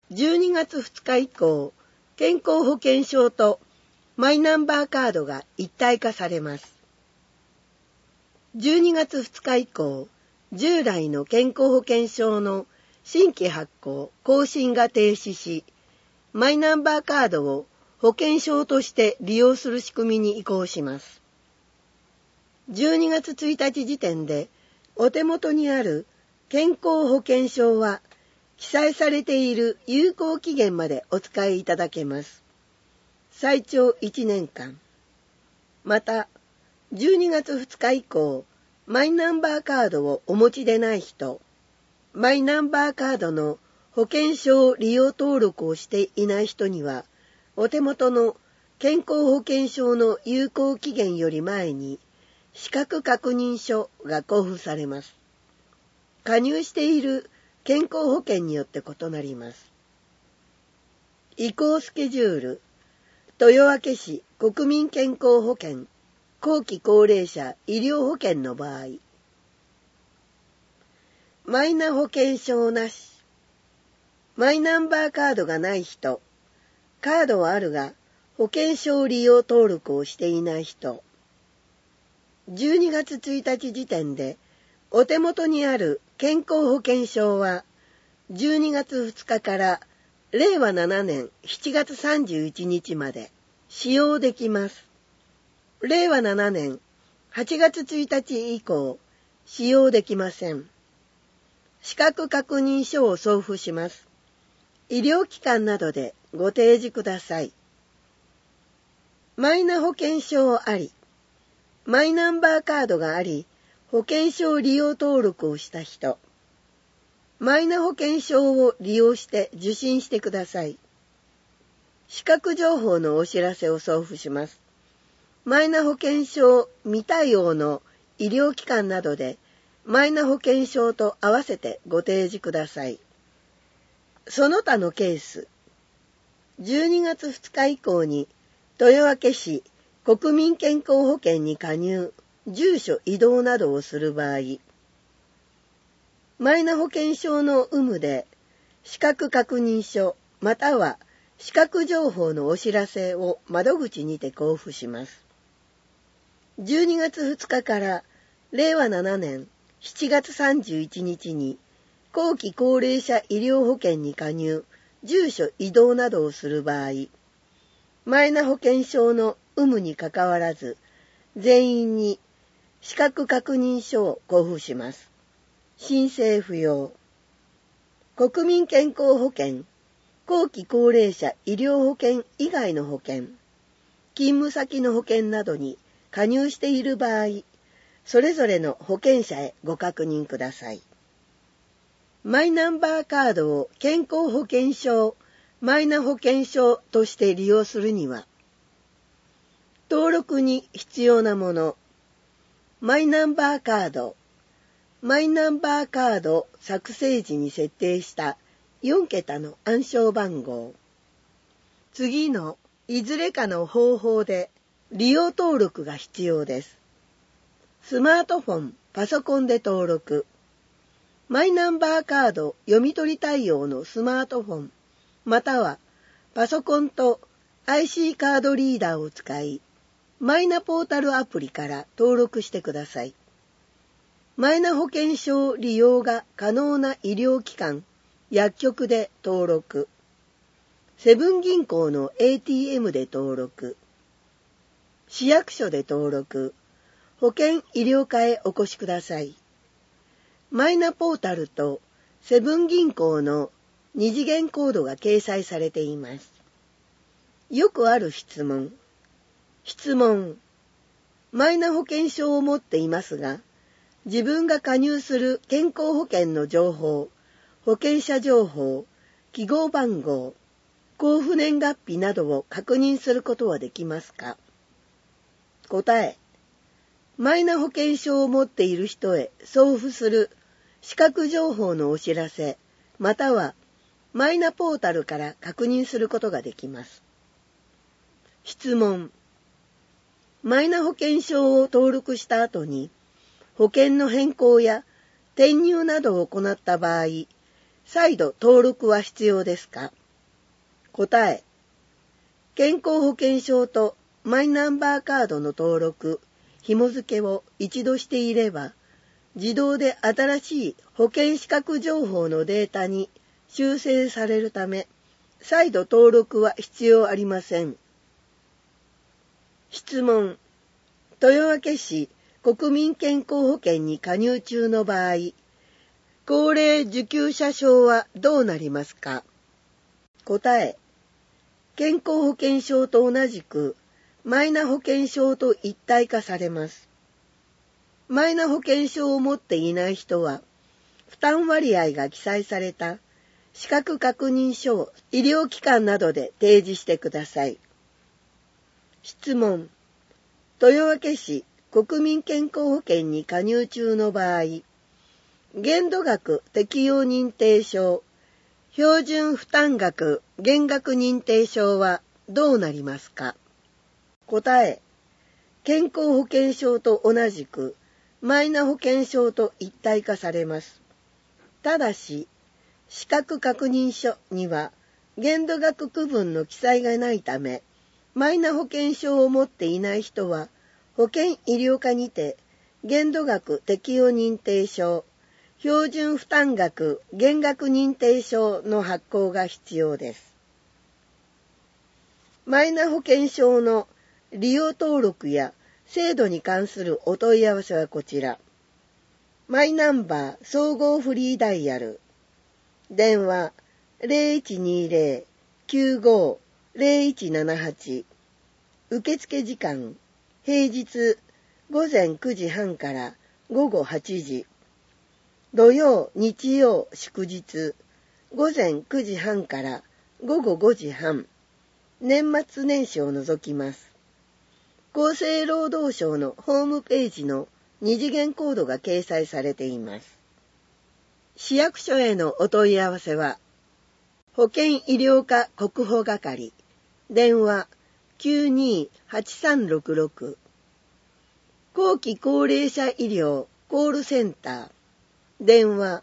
12月2日以降、健康保険証とマイナンバーカードが一体化されます。12月2日以降、従来の健康保険証の新規発行・更新が停止し、マイナンバーカードを保険証として利用する仕組みに移行します。12月1日時点でお手元にある健康保険証は記載されている有効期限までお使いいただけます。最長1年間。また、12月2日以降、マイナンバーカードをお持ちでない人、マイナンバーカードの保険証利用登録をしていない人には、お手元の健康保険証の有効期限より前に資格確認書が交付されます。加入している健康保険によって異なります。移行スケジュール、豊明市国民健康保険、後期高齢者医療保険の場合、マイナ保険証なし、マイナンバーカードがない人、カードはあるが保険証利用登録をしていない人、12月1日時点でお手元にある健康保険証は12月2日から令和7年7月31日まで使用できます。令和7年8月1日以降使用できません。資格確認書を送付します。医療機関などでご提示ください。マイナ保険証あり、マイナンバーカードがあり、保険証利用登録をした人、マイナ保険証を利用して受診してください。資格情報のお知らせを送付します。マイナ保険証未対応の医療機関などで、マイナ保険証と合わせてご提示ください。その他のケース、12月2日以降に豊明市国民健康保険に加入、住所移動などをする場合、マイナ保険証の有無で資格確認書または資格情報のお知らせを窓口にて交付します。12月2日から令和7年7月31日に後期高齢者医療保険に加入、住所移動などをする場合、マイナ保険証の有無にかかわらず、全員に資格確認書を交付します。申請不要。国民健康保険、後期高齢者医療保険以外の保険、勤務先の保険などに加入している場合、それぞれの保険者へご確認ください。マイナンバーカードを健康保険証、マイナ保険証として利用するには、登録に必要なもの、マイナンバーカード、マイナンバーカード作成時に設定した4桁の暗証番号、次のいずれかの方法で利用登録が必要です。スマートフォン、パソコンで登録、マイナンバーカード読み取り対応のスマートフォン、またはパソコンと IC カードリーダーを使い、マイナポータルアプリから登録してください。マイナ保険証利用が可能な医療機関、薬局で登録。セブン銀行の ATM で登録。市役所で登録。保険医療課へお越しください。マイナポータルとセブン銀行の二次元コードが掲載されています。よくある質問。マイナ保険証を持っていますが、自分が加入する健康保険の情報、保険者情報、記号番号、交付年月日などを確認することはできますか？答え。マイナ保険証を持っている人へ送付する資格情報のお知らせ、またはマイナポータルから確認することができます。質問。マイナ保険証を登録した後に保険の変更や転入などを行った場合、 再度登録は必要ですか？答え、健康保険証とマイナンバーカードの登録、紐付けを一度していれば、自動で新しい保険資格情報のデータに修正されるため、再度登録は必要ありません。質問。豊明市国民健康保険に加入中の場合、高齢受給者証はどうなりますか？答え、健康保険証と同じくマイナ保険証と一体化されます。マイナ保険証を持っていない人は、負担割合が記載された資格確認書を医療機関などで提示してください。質問。豊明市国民健康保険に加入中の場合、限度額適用認定証、標準負担額減額認定証はどうなりますか？答え、健康保険証と同じくマイナ保険証と一体化されます。ただし、資格確認書には限度額区分の記載がないため、マイナ保険証を持っていない人は、保険医療課にて限度額適用認定証、標準負担額減額認定証の発行が必要です。マイナ保険証の利用登録や制度に関するお問い合わせはこちら。マイナンバー総合フリーダイヤル。電話 0120-95-0178。受付時間平日午前9時半から午後8時。土曜、日曜、祝日、午前9時半から午後5時半、年末年始を除きます。厚生労働省のホームページの二次元コードが掲載されています。市役所へのお問い合わせは、保険医療課国保係、電話 92-8366、後期高齢者医療コールセンター、電話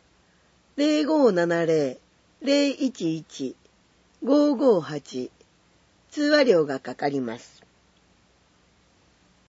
0570-011-558。通話料がかかります。